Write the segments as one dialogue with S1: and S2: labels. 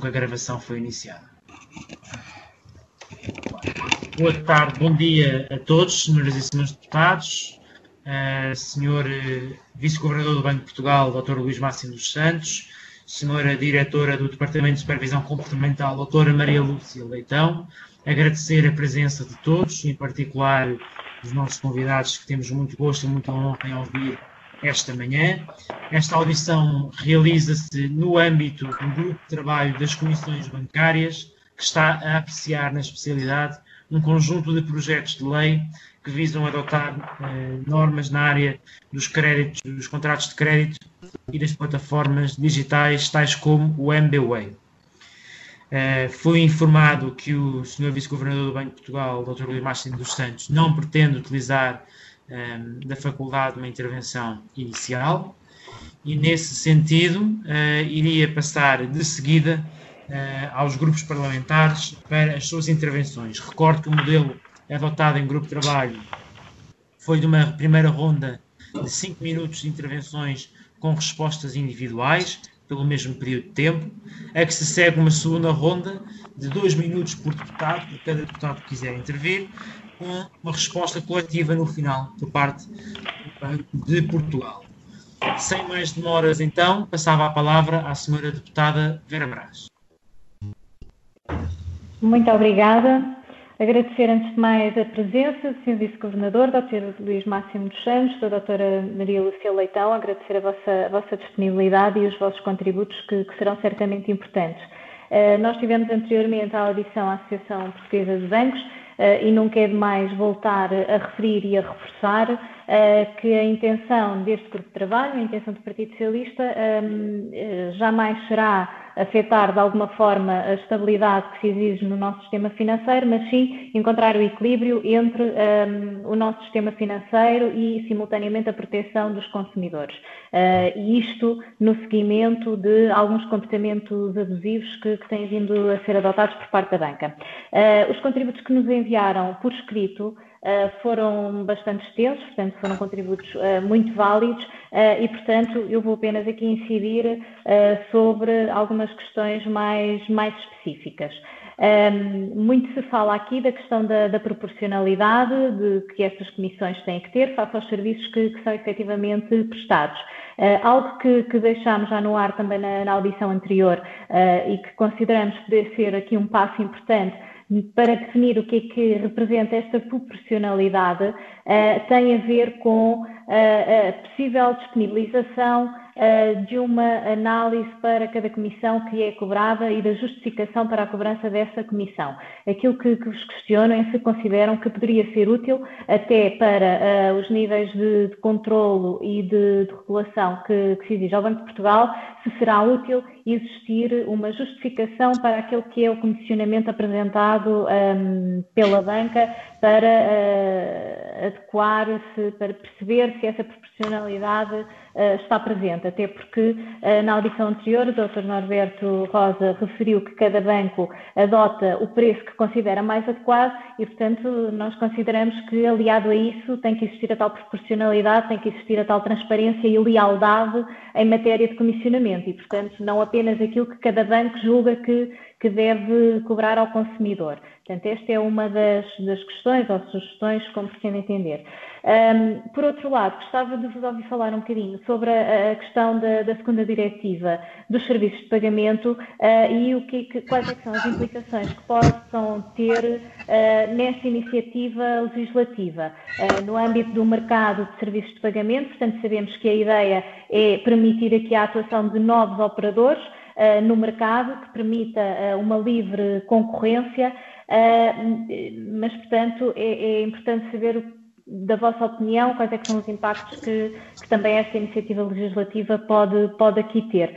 S1: que a gravação foi iniciada. Boa tarde, bom dia a todos, senhoras e senhores deputados, senhor Vice-Governador do Banco de Portugal, Dr. Luís Máximo dos Santos, senhora Diretora do Departamento de Supervisão Comportamental, Dra. Maria Lúcia Leitão, agradecer a presença de todos, em particular dos nossos convidados, que temos muito gosto e muita honra em ouvir esta manhã. Esta audição realiza-se no âmbito do grupo de trabalho das comissões bancárias, que está a apreciar na especialidade um conjunto de projetos de lei que visam adotar normas na área dos créditos, dos contratos de crédito e das plataformas digitais, tais como o MBWay. Fui informado que o Sr. Vice-Governador do Banco de Portugal, Dr. Luís Máximo dos Santos, não pretende utilizar da faculdade de uma intervenção inicial e, nesse sentido, iria passar de seguida aos grupos parlamentares para as suas intervenções. Recordo que o modelo adotado em grupo de trabalho foi de uma primeira ronda de 5 minutos de intervenções com respostas individuais, pelo mesmo período de tempo, a que se segue uma segunda ronda de 2 minutos por deputado, por cada deputado que quiser intervir, com uma resposta coletiva no final, por parte do Banco de Portugal. Sem mais demoras, então, passava a palavra à senhora deputada Vera Brás.
S2: Muito obrigada. Agradecer, antes de mais, a presença do Sr. Vice-Governador, Dr. Luís Máximo dos Santos, da Dra. Maria Lúcia Leitão, agradecer a vossa disponibilidade e os vossos contributos, que serão certamente importantes. Nós tivemos anteriormente a audição à Associação Portuguesa de Bancos e não quero mais voltar a referir e a reforçar que a intenção deste grupo de trabalho, a intenção do Partido Socialista, jamais será afetar de alguma forma a estabilidade que se exige no nosso sistema financeiro, mas sim encontrar o equilíbrio entre o nosso sistema financeiro e, simultaneamente, a proteção dos consumidores. E isto no seguimento de alguns comportamentos abusivos que têm vindo a ser adotados por parte da banca. Os contributos que nos enviaram por escrito foram bastante extensos, portanto foram contributos muito válidos e, portanto, eu vou apenas aqui incidir sobre algumas questões mais específicas. Muito se fala aqui da questão da proporcionalidade que estas comissões têm que ter face aos serviços que são efetivamente prestados. Algo que deixámos já no ar também na audição anterior e que consideramos poder ser aqui um passo importante para definir o que representa esta proporcionalidade, tem a ver com a possível disponibilização de uma análise para cada comissão que é cobrada e da justificação para a cobrança dessa comissão. Aquilo que vos questiono é se consideram que poderia ser útil até para os níveis de controlo e de regulação que se exige ao Banco de Portugal, se será útil existir uma justificação para aquele que é o comissionamento apresentado pela banca para adequar-se, para perceber se essa proporcionalidade está presente, até porque na audição anterior o Dr. Norberto Rosa referiu que cada banco adota o preço que considera mais adequado e, portanto, nós consideramos que, aliado a isso, tem que existir a tal proporcionalidade, tem que existir a tal transparência e lealdade em matéria de comissionamento e, portanto, não apenas aquilo que cada banco julga que deve cobrar ao consumidor. Portanto, esta é uma das questões ou sugestões, como pretende entender. Por outro lado, gostava de vos ouvir falar um bocadinho sobre a questão da segunda diretiva dos serviços de pagamento e quais são as implicações que possam ter nesta iniciativa legislativa. No âmbito do mercado de serviços de pagamento, portanto, sabemos que a ideia é permitir aqui a atuação de novos operadores no mercado, que permita uma livre concorrência, mas, portanto, é importante saber, da vossa opinião, quais é que são os impactos que também esta iniciativa legislativa pode aqui ter.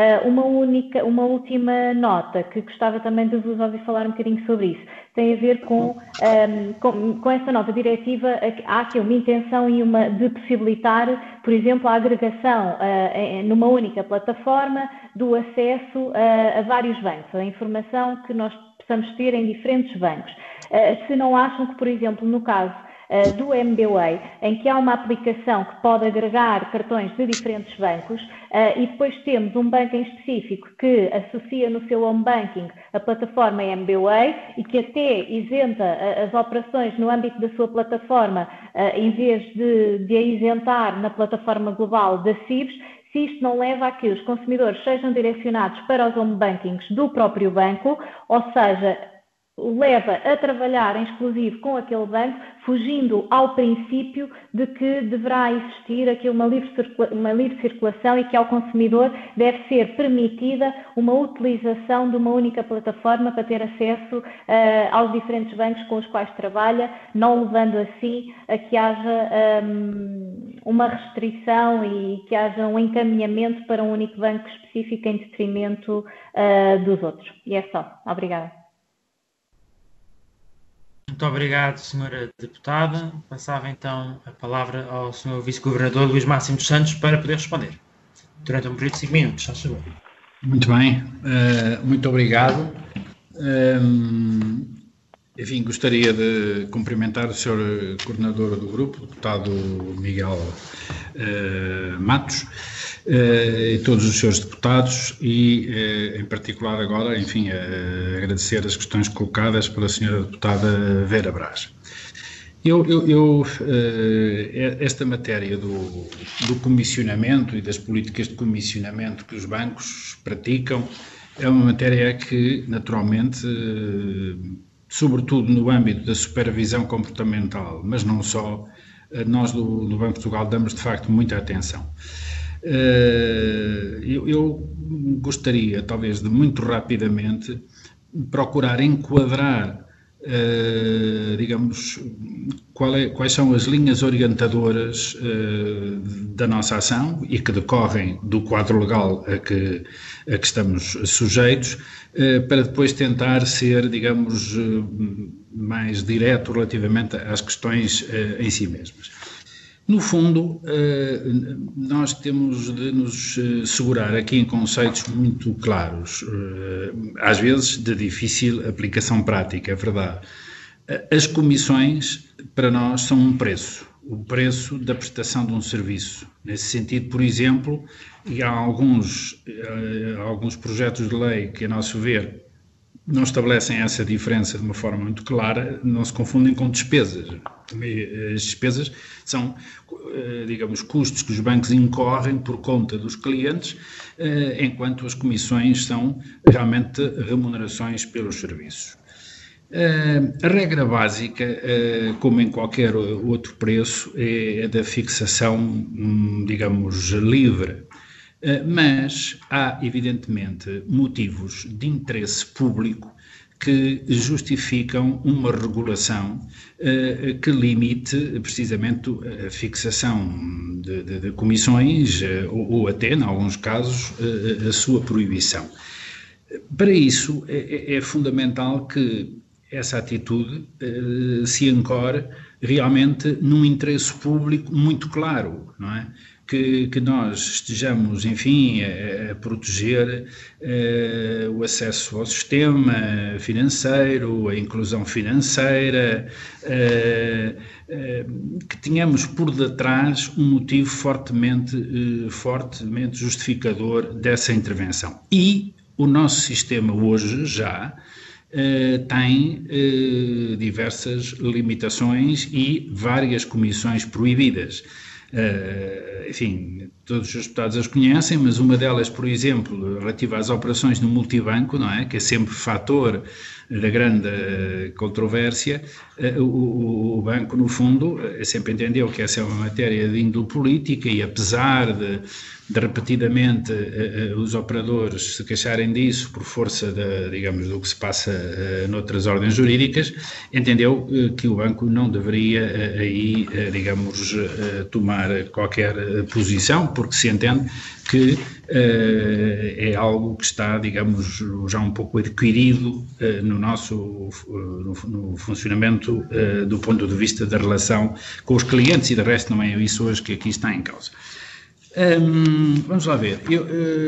S2: Uma última nota, que gostava também de vos ouvir falar um bocadinho sobre isso, tem a ver com esta nova diretiva. Há aqui uma intenção de possibilitar, por exemplo, a agregação numa única plataforma do acesso a vários bancos, a informação que nós possamos ter em diferentes bancos. Se não acham que, por exemplo, no caso do MBWay, em que há uma aplicação que pode agregar cartões de diferentes bancos, e depois temos um banco em específico que associa no seu home banking a plataforma MBWay e que até isenta as operações no âmbito da sua plataforma, em vez de a isentar na plataforma global da CIBS, se isto não leva a que os consumidores sejam direcionados para os home bankings do próprio banco, ou seja, leva a trabalhar em exclusivo com aquele banco, fugindo ao princípio de que deverá existir aqui uma livre circulação e que ao consumidor deve ser permitida uma utilização de uma única plataforma para ter acesso aos diferentes bancos com os quais trabalha, não levando assim a que haja uma restrição e que haja um encaminhamento para um único banco específico em detrimento dos outros. E é só. Obrigada.
S1: Muito obrigado, Sra. Deputada. Passava então a palavra ao Sr. Vice-Governador Luís Máximo dos Santos para poder responder. Durante um período de 5 minutos, já chegou.
S3: Muito bem, muito obrigado. Enfim, gostaria de cumprimentar o Sr. Coordenador do Grupo, o Deputado Miguel Matos, e todos os Srs. Deputados e, em particular agora, enfim, agradecer as questões colocadas pela Sra. Deputada Vera Braz. Esta matéria do comissionamento e das políticas de comissionamento que os bancos praticam é uma matéria que, naturalmente, sobretudo no âmbito da supervisão comportamental, mas não só, nós do Banco de Portugal damos de facto muita atenção. Eu gostaria, talvez, de muito rapidamente procurar enquadrar, digamos, quais são as linhas orientadoras da nossa ação e que decorrem do quadro legal a que estamos sujeitos, para depois tentar ser, digamos, mais direto relativamente às questões em si mesmas. No fundo, nós temos de nos segurar aqui em conceitos muito claros, às vezes de difícil aplicação prática, é verdade. As comissões, para nós, são um preço, o preço da prestação de um serviço. Nesse sentido, por exemplo, e há alguns projetos de lei que, a nosso ver, não estabelecem essa diferença de uma forma muito clara, não se confundem com despesas. As despesas são, digamos, custos que os bancos incorrem por conta dos clientes, enquanto as comissões são realmente remunerações pelos serviços. A regra básica, como em qualquer outro preço, é a da fixação, digamos, livre. Mas há, evidentemente, motivos de interesse público que justificam uma regulação que limite precisamente a fixação de comissões ou até, em alguns casos, a sua proibição. Para isso, é fundamental que essa atitude se ancore realmente num interesse público muito claro, não é? Que nós estejamos, enfim, a proteger o acesso ao sistema financeiro, a inclusão financeira, que tenhamos por detrás um motivo fortemente justificador dessa intervenção. E o nosso sistema hoje já tem diversas limitações e várias comissões proibidas. Enfim, todos os deputados as conhecem, mas uma delas, por exemplo, relativa às operações no multibanco, não é? Que é sempre fator da grande controvérsia. O banco, no fundo, sempre entendeu que essa é uma matéria de índole política e, apesar de repetidamente os operadores se queixarem disso por força, digamos, do que se passa noutras ordens jurídicas, entendeu que o banco não deveria aí, digamos, tomar qualquer posição, porque se entende que é algo que está, digamos, já um pouco adquirido no funcionamento do ponto de vista da relação com os clientes, e de resto não é isso hoje que aqui está em causa. Vamos lá ver.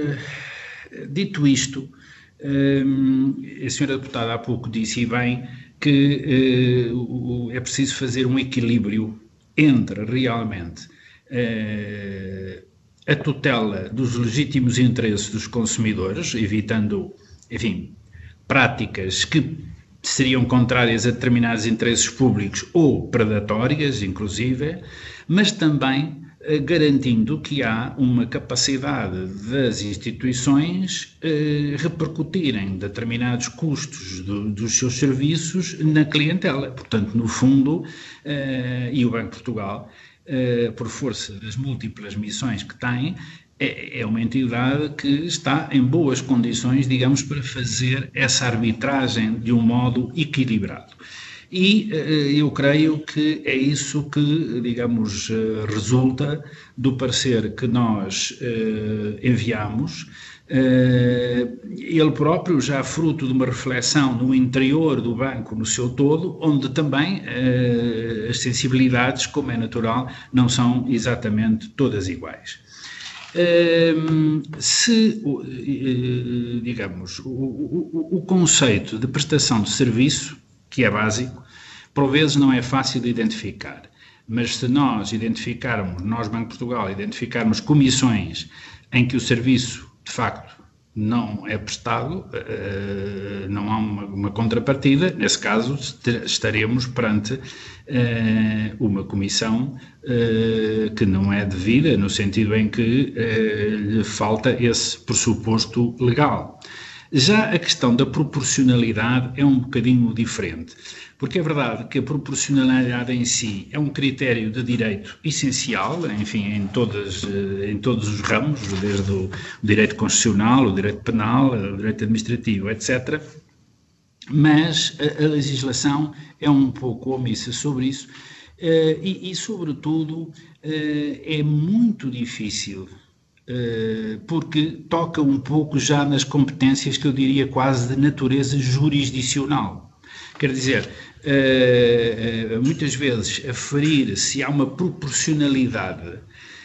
S3: Dito isto, a senhora deputada há pouco disse, e bem, que é preciso fazer um equilíbrio entre realmente a tutela dos legítimos interesses dos consumidores, evitando, enfim, práticas que seriam contrárias a determinados interesses públicos ou predatórias, inclusive, mas também garantindo que há uma capacidade das instituições repercutirem determinados custos dos seus serviços na clientela. Portanto, no fundo, e o Banco de Portugal, por força das múltiplas missões que tem, é uma entidade que está em boas condições, digamos, para fazer essa arbitragem de um modo equilibrado. E eu creio que é isso que, digamos, resulta do parecer que nós enviamos. Ele próprio já fruto de uma reflexão no interior do banco no seu todo, onde também as sensibilidades, como é natural, não são exatamente todas iguais. Se, digamos, o conceito de prestação de serviço, que é básico, por vezes não é fácil de identificar, mas se nós identificarmos, nós Banco de Portugal, identificarmos comissões em que o serviço, de facto, não é prestado, não há uma contrapartida, nesse caso estaremos perante uma comissão que não é devida, no sentido em que lhe falta esse pressuposto legal. Já a questão da proporcionalidade é um bocadinho diferente, porque é verdade que a proporcionalidade em si é um critério de direito essencial, enfim, em todos os ramos, desde o direito constitucional, o direito penal, o direito administrativo, etc. Mas a legislação é um pouco omissa sobre isso e sobretudo, é muito difícil, porque toca um pouco já nas competências que eu diria quase de natureza jurisdicional. Quer dizer, muitas vezes aferir se há uma proporcionalidade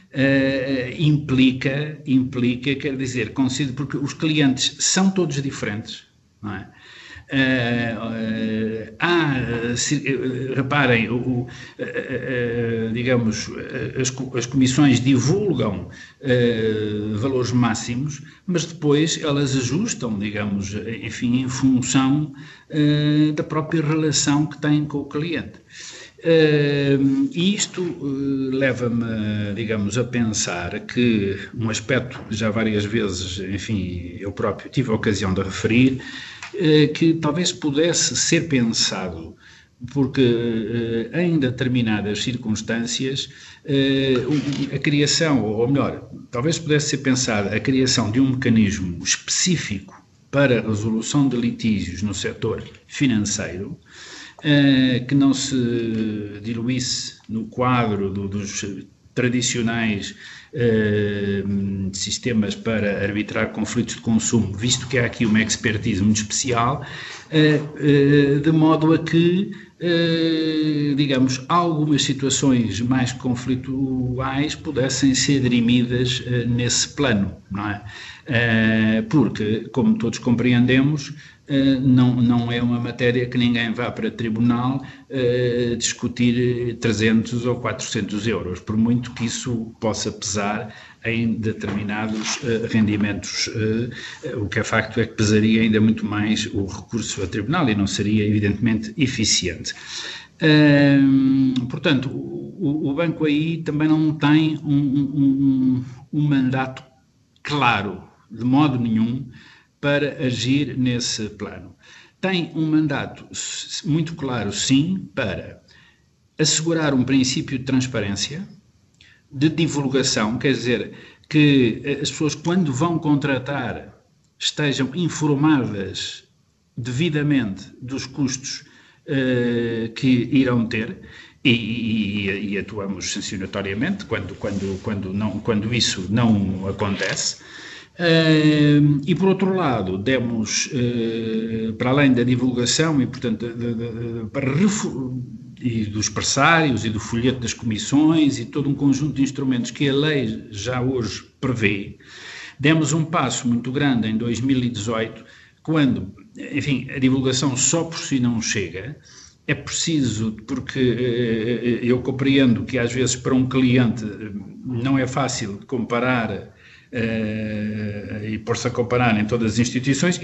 S3: implica, quer dizer, porque os clientes são todos diferentes, não é? Reparem, digamos, as comissões divulgam valores máximos, mas depois elas ajustam, digamos, enfim, em função da própria relação que têm com o cliente. E isto leva-me, digamos, a pensar que um aspecto que já várias vezes, enfim, eu próprio tive a ocasião de referir, que talvez pudesse ser pensado, porque em determinadas circunstâncias a criação, ou melhor, talvez pudesse ser pensada a criação de um mecanismo específico para a resolução de litígios no setor financeiro, que não se diluísse no quadro dos tradicionais sistemas para arbitrar conflitos de consumo, visto que há aqui uma expertise muito especial, de modo a que, digamos, algumas situações mais conflituais pudessem ser dirimidas nesse plano, não é? Porque, como todos compreendemos, não é uma matéria que ninguém vá para tribunal discutir 300 ou 400 euros, por muito que isso possa pesar em determinados rendimentos. O que é facto é que pesaria ainda muito mais o recurso a tribunal e não seria, evidentemente, eficiente. Portanto, o banco aí também não tem um mandato claro, de modo nenhum, para agir nesse plano. Tem um mandato muito claro, sim, para assegurar um princípio de transparência, de divulgação, quer dizer, que as pessoas, quando vão contratar, estejam informadas devidamente dos custos que irão ter, e atuamos sancionatoriamente quando isso não acontece. E por outro lado, demos, para além da divulgação e, portanto, e dos pressários e do folheto das comissões e todo um conjunto de instrumentos que a lei já hoje prevê, demos um passo muito grande em 2018 quando, enfim, a divulgação só por si não chega, é preciso, porque eu compreendo que às vezes para um cliente não é fácil comparar e pôr-se a comparar em todas as instituições,